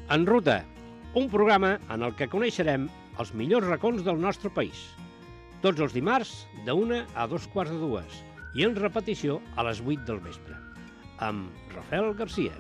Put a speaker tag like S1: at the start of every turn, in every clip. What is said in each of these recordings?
S1: En Ruta, un programa en el que coneixerem els millors racons del nostre país. Tots els dimarts, de 1 a 2:15, i en repetició a les 8 del vespre, amb Rafael Garcia.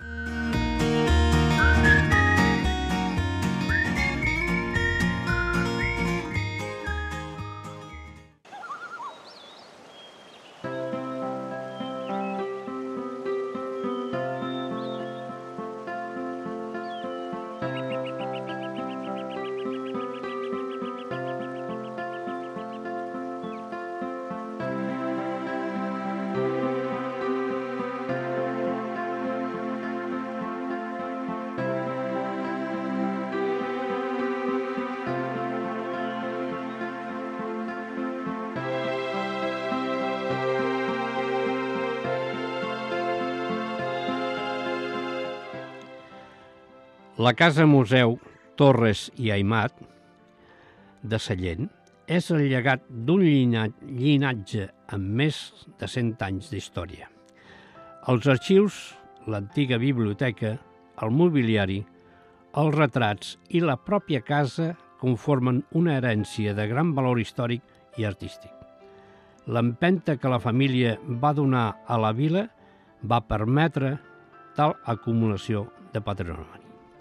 S1: La Casa Museu Torres i Aymat de Sallent és el llegat d'un llinatge amb més de 100 anys d'història. Els arxius, l'antiga biblioteca, el mobiliari, els retrats i la pròpia casa conformen una herència de gran valor històric i artístic. L'empenta que la família va donar a la vila va permetre tal acumulació de patrimoni.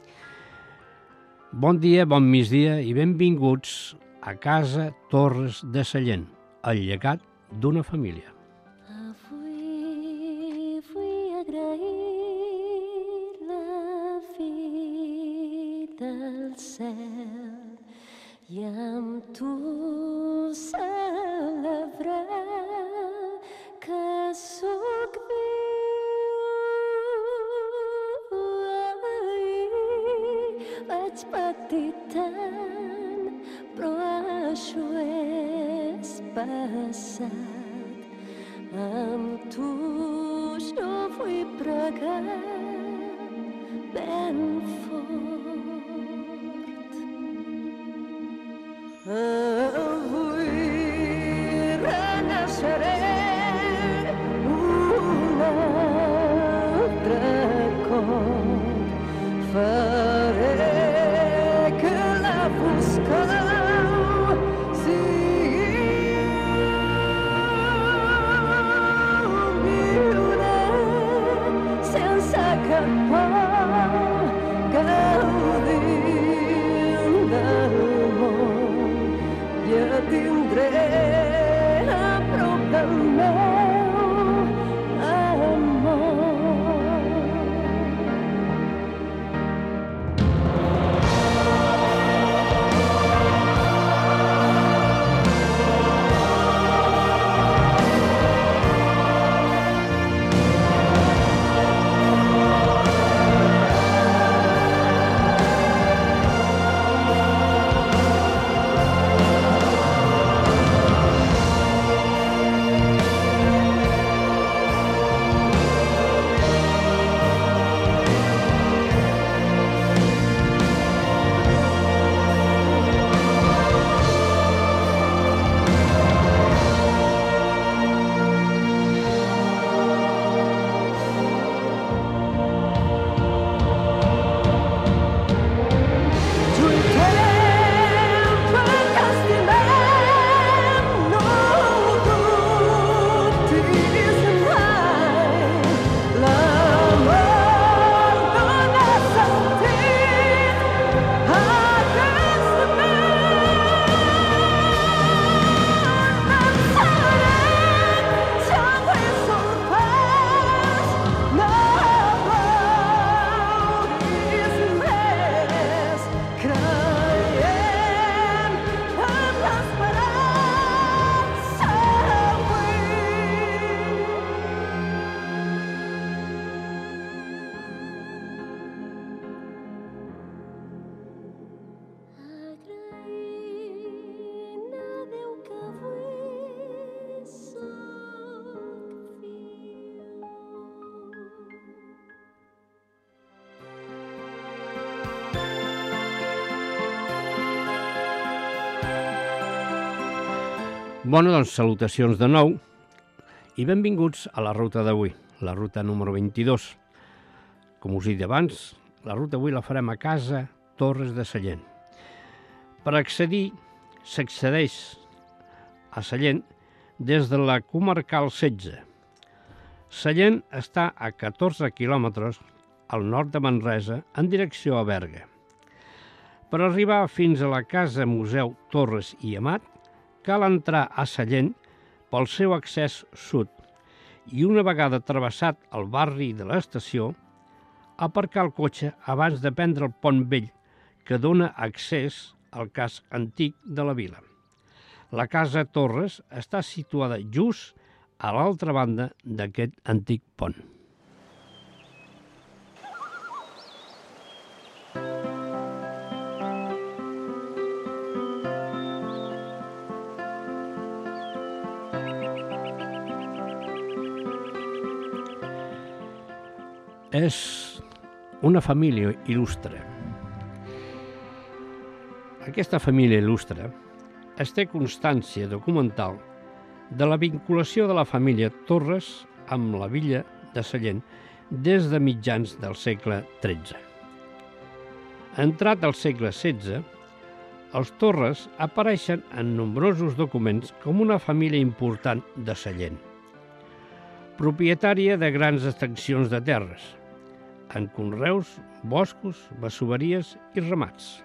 S1: Bon dia, bon migdia i benvinguts a Casa Torres de Sallent, el llegat d'una família.
S2: Avui vull agrair la vida al cel i amb tu celebrar que sóc viu. Vaig patir tant, però això és passat. Amb tu jo vull pregar ben fort. Avui renaixeré un altre cop. Faré que la foscor sigui viure sense cap por, gaudint del món i et tindré a prop del meu amor.
S1: Bona, doncs, salutacions de nou i benvinguts a la ruta d'avui, la ruta número 22. Com us he dit abans, la ruta avui la farem a casa Torres de Sallent. Per accedir, s'accedeix a Sallent des de la comarcal 16. Sallent està a 14 quilòmetres al nord de Manresa en direcció a Berga. Per arribar fins a la Casa Museu Torres i Amat, cal entrar a Sallent pel seu accés sud i una vegada travessat el barri de l'estació, aparcar el cotxe abans de prendre el pont vell que dona accés al casc antic de la vila. La Casa Torres està situada just a l'altra banda d'aquest antic pont. És una família il·lustre. Aquesta família il·lustre es té constància documental de la vinculació de la família Torres amb la villa de Sallent des de mitjans del segle XIII. Entrat al segle XVI, els Torres apareixen en nombrosos documents com una família important de Sallent, propietària de grans extensions de terres, en conreus, boscos, masoveries i ramats.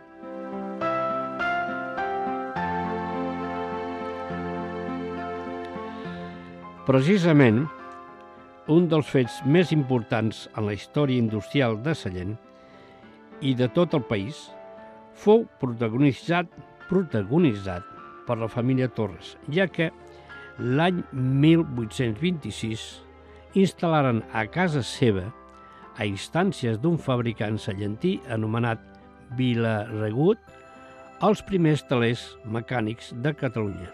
S1: Precisament, un dels fets més importants en la història industrial de Sallent i de tot el país fou protagonitzat per la família Torres, ja que l'any 1826 instal·laren a casa seva, a instàncies d'un fabricant sallentí anomenat Vilaregut, els primers telers mecànics de Catalunya.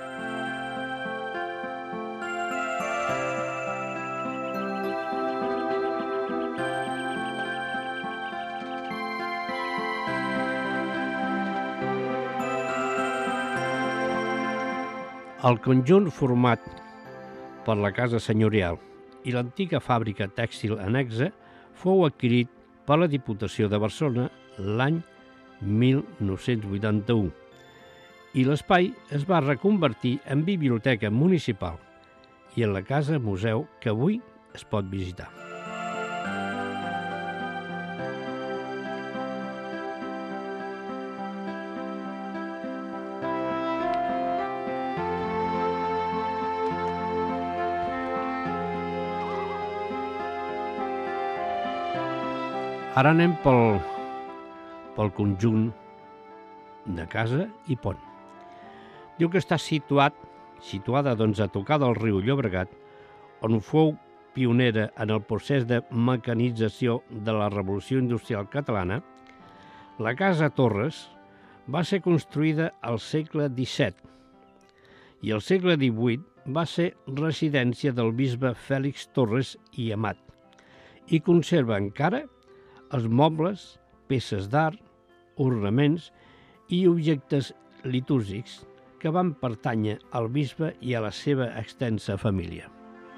S1: El conjunt format per la casa senyorial i l'antiga fàbrica tèxtil annexa fou adquirit per la Diputació de Barcelona l'any 1981 i l'espai es va reconvertir en biblioteca municipal i en la casa museu que avui es pot visitar. Ara anem pel conjunt de casa i pont. Diu que està situada a tocar del riu Llobregat, on fou pionera en el procés de mecanització de la Revolució Industrial Catalana. La Casa Torres va ser construïda al segle XVII i al segle XVIII va ser residència del bisbe Fèlix Torres i Amat i conserva encara els mobles, peces d'art, ornaments i objectes litúrgics que van pertànyer al bisbe i a la seva extensa família.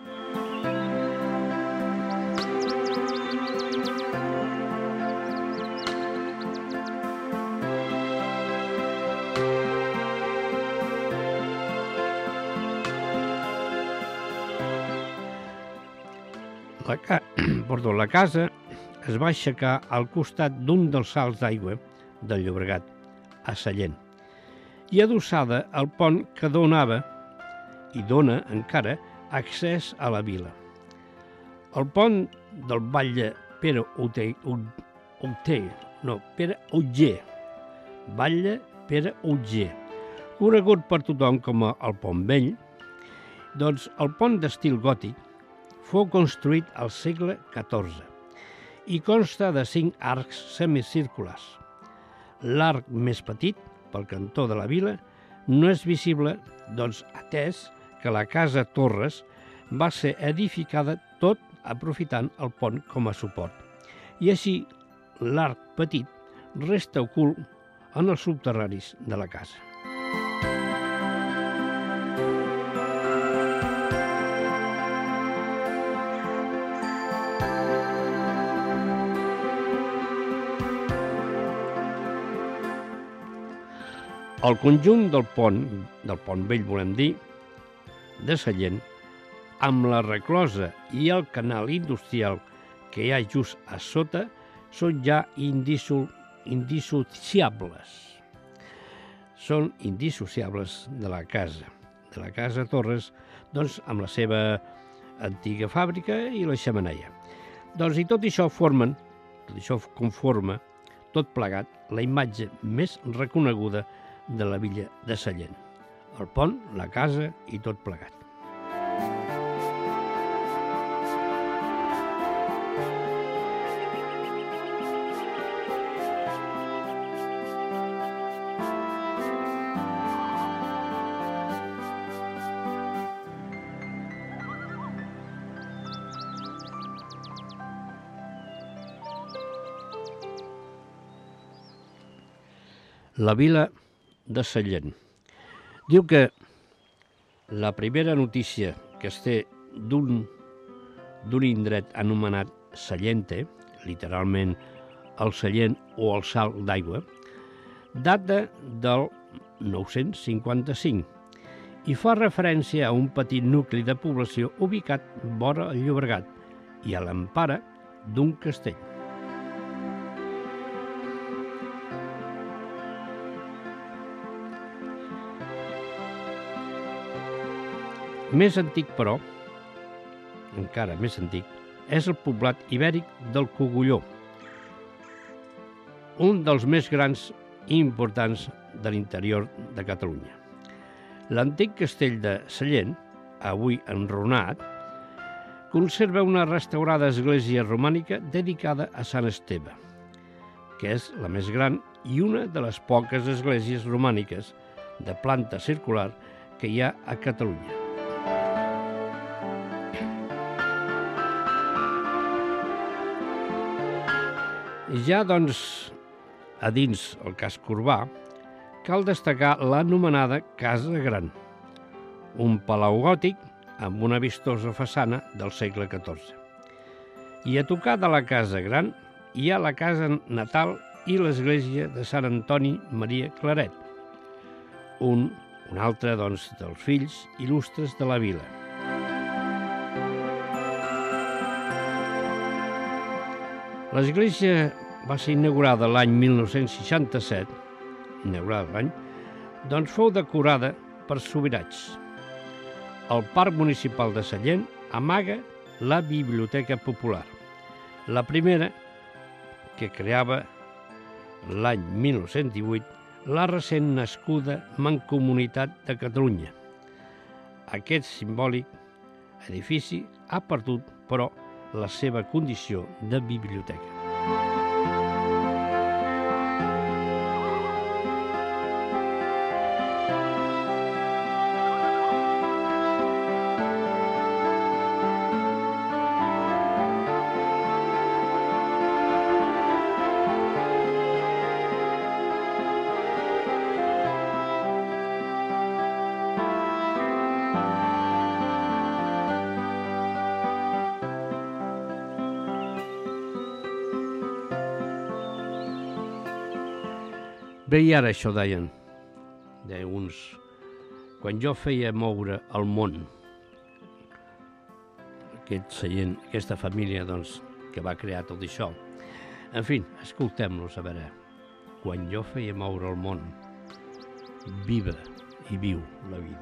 S1: La casa es va aixecar al costat d'un dels salts d'aigua del Llobregat, a Sallent, i adossada al pont que donava i dona encara accés a la vila. El pont del batlle Pere Utger, batlle Pere Utger, conegut per tothom com el Pont Vell, doncs el pont d'estil gòtic fou construït al segle XIV i consta de 5 arcs semicirculars. L'arc més petit, pel cantó de la vila, no és visible, doncs atès que la casa Torres va ser edificada tot aprofitant el pont com a suport. I així l'arc petit resta ocult en els subterranis de la casa. El conjunt del pont vell, volem dir, de Sallent, amb la reclosa i el canal industrial que hi ha just a sota, són ja indissociables. Són indissociables de la casa Torres, doncs amb la seva antiga fàbrica i la xemeneia. Doncs i tot això conforma, tot plegat, la imatge més reconeguda de la villa de Sallent. El pont, la casa i tot plegat. La vila de Sallent. Diu que la primera notícia que es té d'un indret anomenat Sallente, literalment el Sallent o el salt d'aigua, data del 955 i fa referència a un petit nucli de població ubicat vora el Llobregat i a l'empara d'un castell. Més antic, però, encara més antic, és el poblat ibèric del Cogulló, un dels més grans i importants de l'interior de Catalunya. L'antic castell de Sallent, avui enrunat, conserva una restaurada església romànica dedicada a Sant Esteve, que és la més gran i una de les poques esglésies romàniques de planta circular que hi ha a Catalunya. Ja, doncs, a dins el casc urbà, cal destacar l'anomenada Casa Gran, un palau gòtic amb una vistosa façana del segle XIV. I a tocar de la Casa Gran hi ha la casa natal i l'església de Sant Antoni Maria Claret, un altre, doncs, dels fills il·lustres de la vila. L'església va ser inaugurada l'any 1967, doncs fou decorada per subirats. El Parc Municipal de Sallent amaga la Biblioteca Popular, la primera que creava l'any 1918 la recent nascuda Mancomunitat de Catalunya. Aquest simbòlic edifici ha perdut, però, la seva condició de biblioteca. Bé, i ara això deien uns... Quan jo feia moure el món, aquesta família, doncs, que va crear tot això. En fi, escoltem-los, a veure. Quan jo feia moure el món, viva i viu la vida.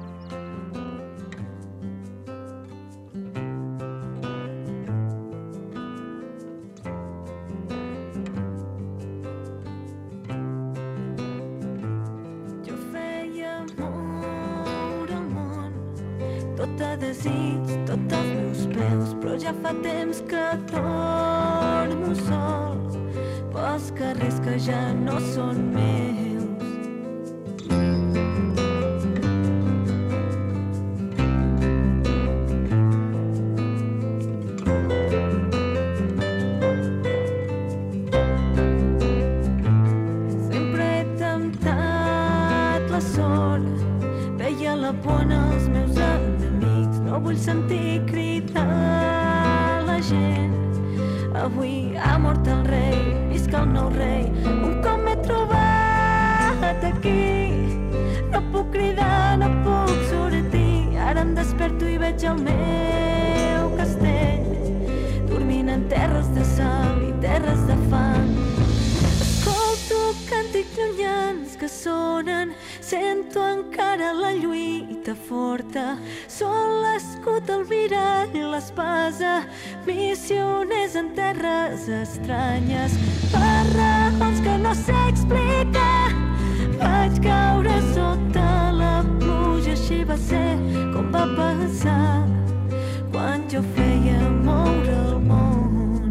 S2: Tots els meus peus, però ja fa temps que dormo sol pels carrers que ja no són meus. Sempre he temptat la sort, veia la por en els meus enemics. No vull sentir cridar la gent. Avui ha mort el rei, visca el nou rei. Un cop m'he trobat quedat aquí. No puc cridar, no puc sortir. Ara em desperto i veig el meu castell dormint en terres de sal i terres de fang. Escolto càntics llunyans que sonen, sento encara la lluita forta. Són l'escut, el mirall i l'espasa, missioners en terres estranyes. Per raons que no sé explicar, vaig caure sota la pluja. Així va ser com va passar quan jo feia moure el món.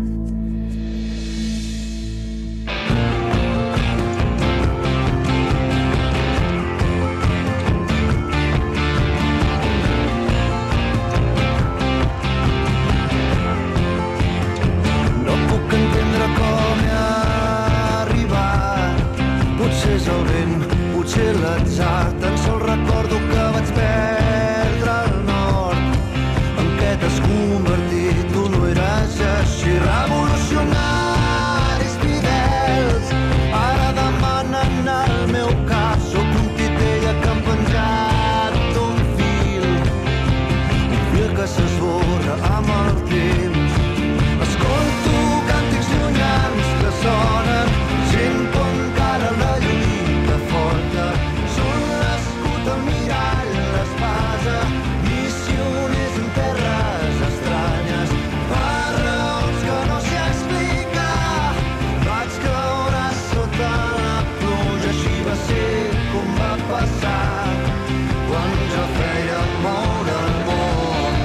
S3: No puc entendre com he arribat. Potser és el vent, potser l'atzar. Tan sols recordo que vaig perdre el nord. En què t'has convertit? Tu no eres així. Revolucionaris fidels ara demanen el meu cap. Sóc un titella que han penjat d'un fil, un fil que s'esborra amb el temps. Escolto càntics llunyans que sonen, sento encara la lluita forta. Són l'escut, el mirall, l'espasa, missioners en terres estranyes. Per raons que no sé explicar, vaig caure sota la pluja. Així va ser com va passar quan jo feia moure el món.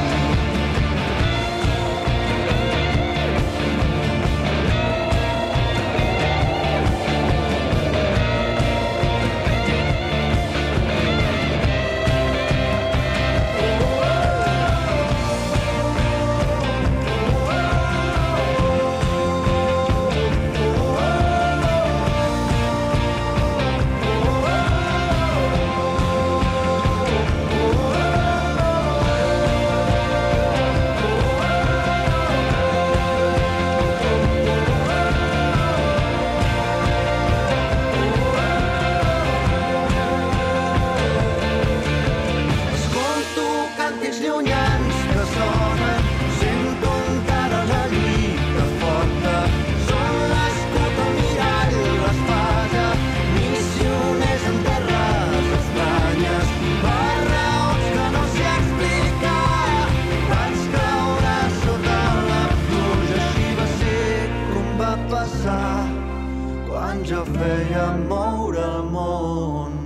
S3: Escolto càntics llunyans que sonen, sento encara la lluita forta. Són l'escut, el mirall, l'espasa, missioners en terres estranyes. Per raons que no sé explicar, vaig caure sota la pluja. Així va ser com va passar quan jo feia moure el món.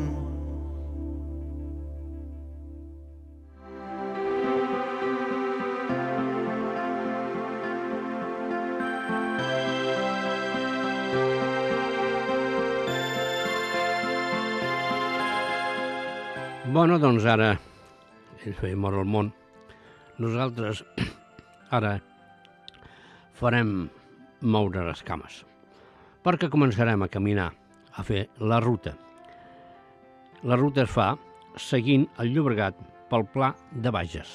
S1: Bueno, doncs ara, ell feia moure el món. Nosaltres ara farem moure les cames, perquè començarem a caminar, a fer la ruta. La ruta es fa seguint el Llobregat pel Pla de Bages.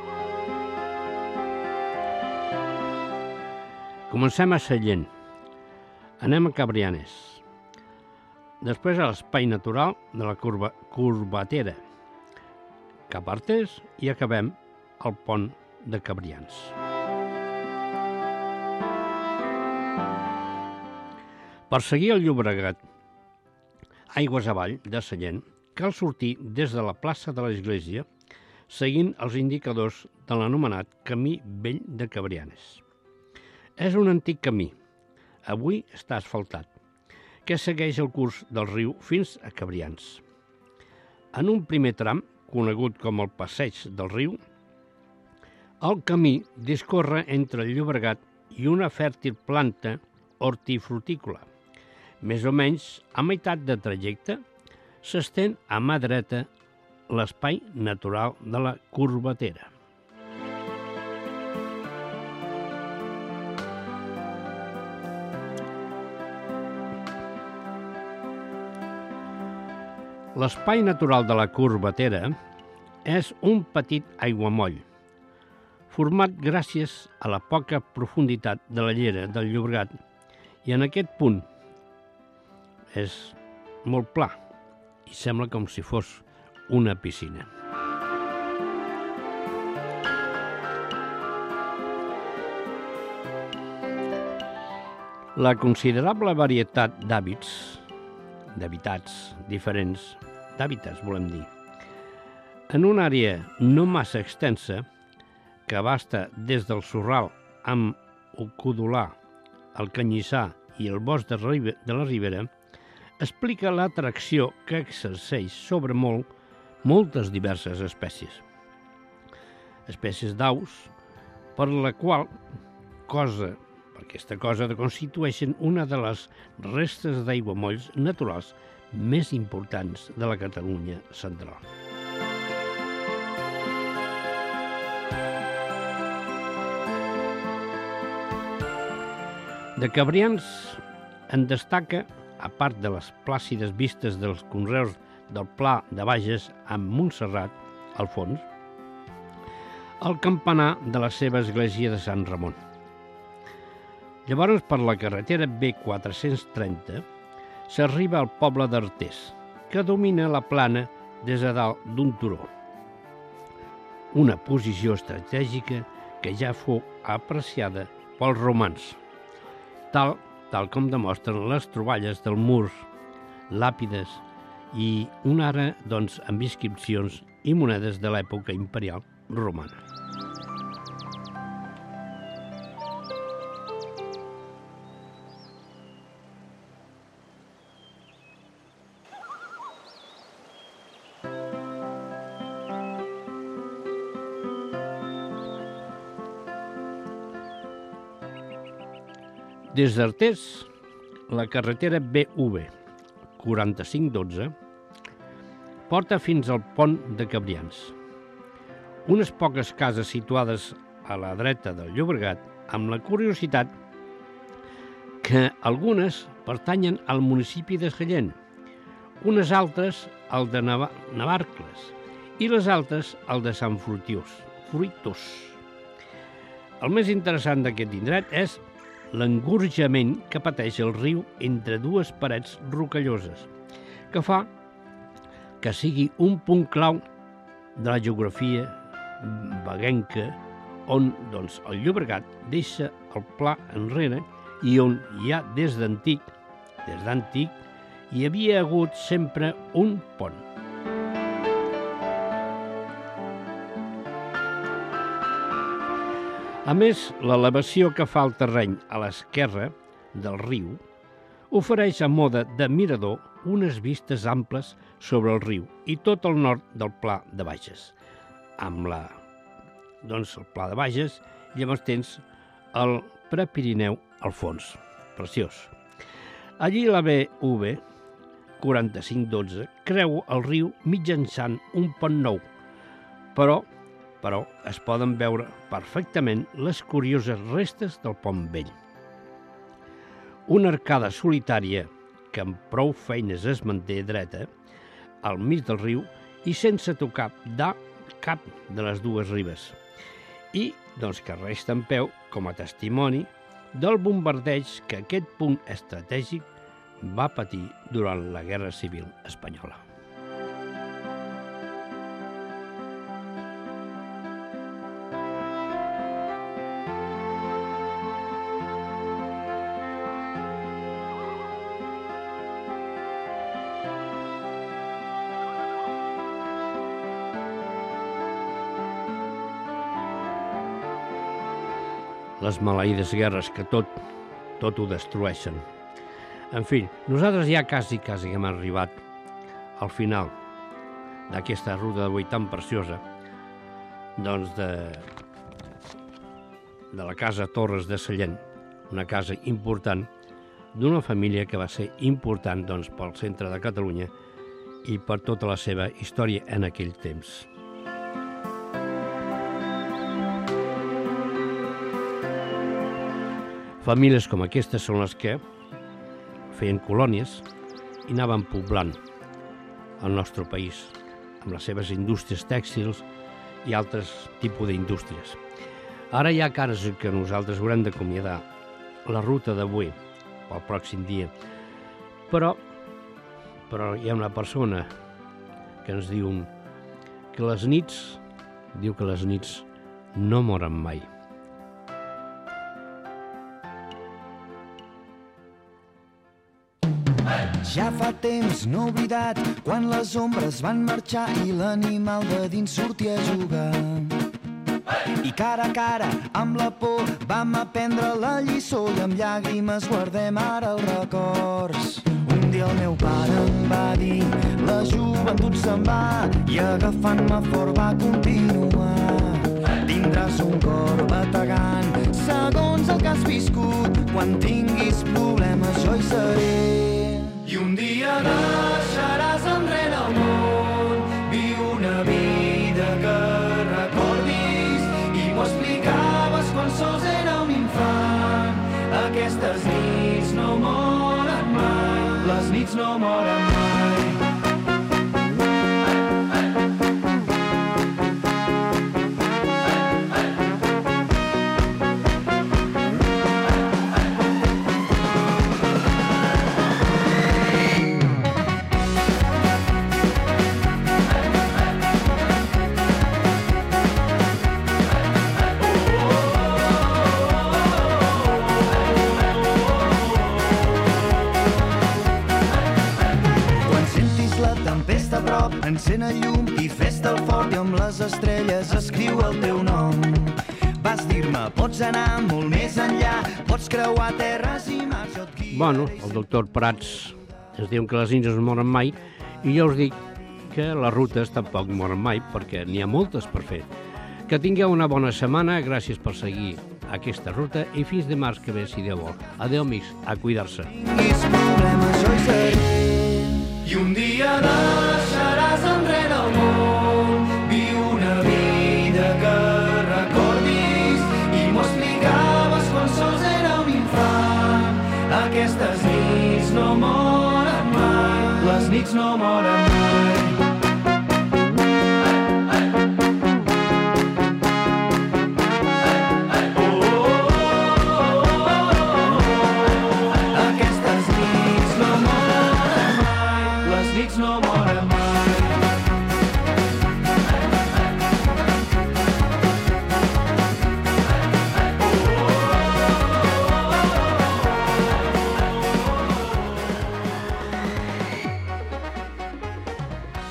S1: Comencem a Sallent, anem a Cabrianes, després a l'Espai Natural de la Corbatera, cap a Artés i acabem al Pont de Cabrians. Per seguir el Llobregat aigües avall de Sallent, cal sortir des de la plaça de l'Església seguint els indicadors de l'anomenat Camí Vell de Cabrianes. És un antic camí, avui està asfaltat, que segueix el curs del riu fins a Cabrians. En un primer tram, conegut com el Passeig del Riu, el camí discorre entre el Llobregat i una fèrtil planta hortifrutícola. Més o menys a meitat de trajecte s'estén a mà dreta l'Espai Natural de la Corbatera. L'Espai Natural de la Corbatera és un petit aiguamoll, format gràcies a la poca profunditat de la llera del Llobregat, i en aquest punt és molt pla, i sembla com si fos una piscina. La considerable varietat d'hàbitats diferents, d'hàbitats volem dir, en una àrea no massa extensa, que abasta des del Sorral amb el Codolà, el Canyissar i el bosc de la Ribera, explica l'atracció que exerceix sobre moltes diverses espècies. Espècies d'aus, per aquesta cosa constitueixen una de les restes d'aiguamolls naturals més importants de la Catalunya central. De Cabrians en destaca, a part de les plàcides vistes dels conreus del Pla de Bages amb Montserrat al fons, el campanar de la seva església de Sant Ramon. Llavors, per la carretera B430, s'arriba al poble d'Artés, que domina la plana des de dalt d'un turó. Una posició estratègica que ja fou apreciada pels romans, tal com demostren les troballes del mur, làpides i una ara, amb inscripcions i monedes de l'època imperial romana. Des d'Artés, la carretera BV 4512 porta fins al pont de Cabrians. Unes poques cases situades a la dreta del Llobregat, amb la curiositat que algunes pertanyen al municipi de Sallent, unes altres al de Navarcles i les altres al de Sant Fruitós. El més interessant d'aquest indret és l'engorjament que pateix el riu entre dues parets rocalloses, que fa que sigui un punt clau de la geografia beguenca, on el Llobregat deixa el pla enrere i on hi ha des d'antic hi havia hagut sempre un pont. A més, l'elevació que fa el terreny a l'esquerra del riu ofereix a mode de mirador unes vistes amples sobre el riu i tot el nord del Pla de Bages. Amb el Pla de Bages, llavors tens el Prepirineu al fons. Preciós. Allí la BV 4512 creu el riu mitjançant un pont nou, però es poden veure perfectament les curioses restes del pont vell. Una arcada solitària que amb prou feines es manté dreta al mig del riu i sense tocar cap de les dues ribes i que resta en peu com a testimoni del bombardeig que aquest punt estratègic va patir durant la Guerra Civil Espanyola. Les maleïdes guerres que tot ho destrueixen. En fi, nosaltres ja quasi hem arribat al final d'aquesta ruta d'avui tan preciosa, de la casa Torres de Sallent, una casa important d'una família que va ser important pel centre de Catalunya i per tota la seva història en aquell temps. Famílies com aquestes són les que feien colònies i anaven poblant el nostre país amb les seves indústries tèxtils i altres tipus d'indústries. Ara hi ha cares que nosaltres haurem d'acomiadar la ruta d'avui pel pròxim dia, però però hi ha una persona que ens diu que les nits no moren mai.
S3: Ja fa temps, no oblidat, quan les ombres van marxar i l'animal de dins sortia a jugar. I cara a cara, amb la por, vam aprendre la lliçó i amb llàgrimes guardem ara els records. Un dia el meu pare em va dir, la joventut se'n va, i agafant-me fort va continuar. Tindràs un cor bategant, segons el que has viscut, quan tinguis problemes jo hi seré. I un dia deixaràs enrere el món, viu una vida que recordis, i m'ho explicaves quan sols era un infant. Aquestes nits no moren mai, les nits no moren mai. Encén el llum i fes-te el fort i amb les estrelles escriu el teu nom. Vas dir-me, pots anar molt més enllà, pots creuar terres i mars, jo et guiaré.
S1: Bueno, el doctor Prats ens diu que les nits no moren mai i jo us dic que les rutes tampoc moren mai perquè n'hi ha moltes per fer. Que tingueu una bona setmana, gràcies per seguir aquesta ruta i fins dimarts que ve, si Déu vol. Adéu, amics, a cuidar-se.
S3: Tinguis problemes, jo hi seré. I un dia deixaràs enrere